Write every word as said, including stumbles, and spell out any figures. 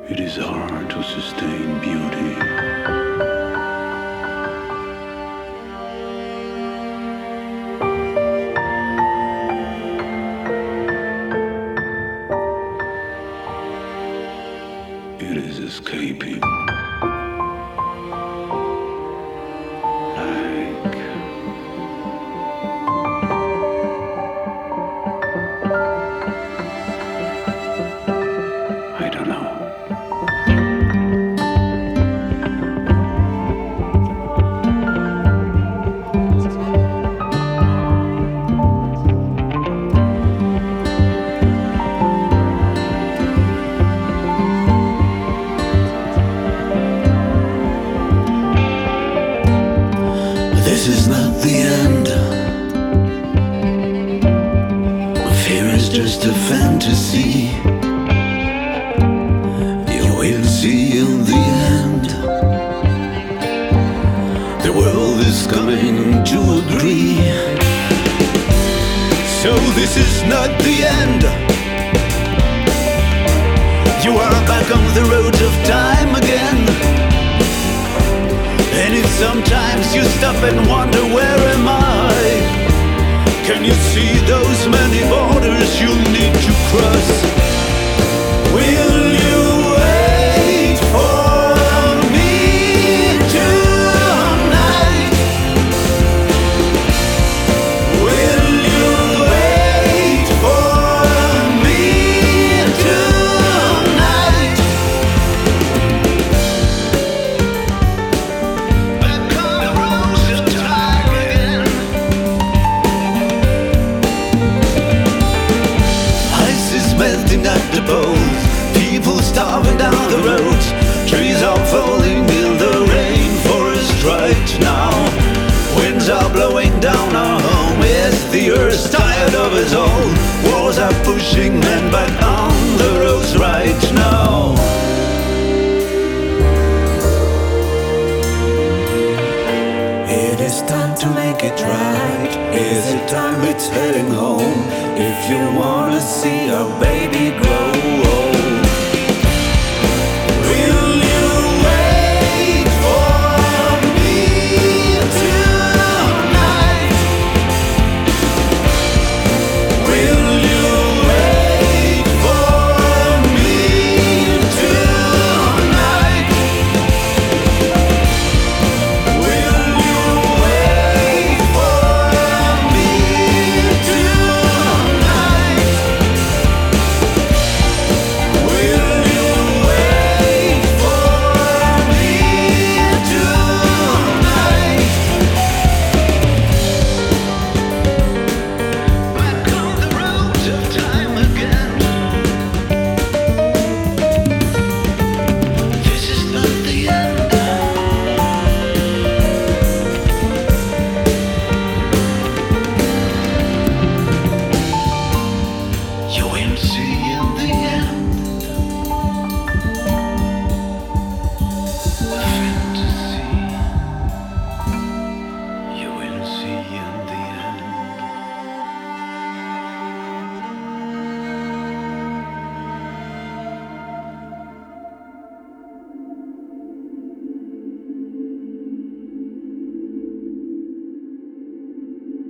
It is hard to sustain beauty. It is escaping. Like I don't know. This is not the end. Fear is just a fantasy. You will see in the end. The world is coming to agree. So this is not the end. You are back on the road of time again. And if sometimes you stop and wonder, where am I? Can you see those many borders you need to cross? Will you wait for me tonight? Will you wait for me tonight? Melting at the poles, people starving down the roads, trees are falling in the rainforest right now. Winds are blowing down our home, yes, the earth's tired of us all. Wars are pushing men back on the roads right now. It is time to make it right. Is it time it's heading home? If you wanna see our baby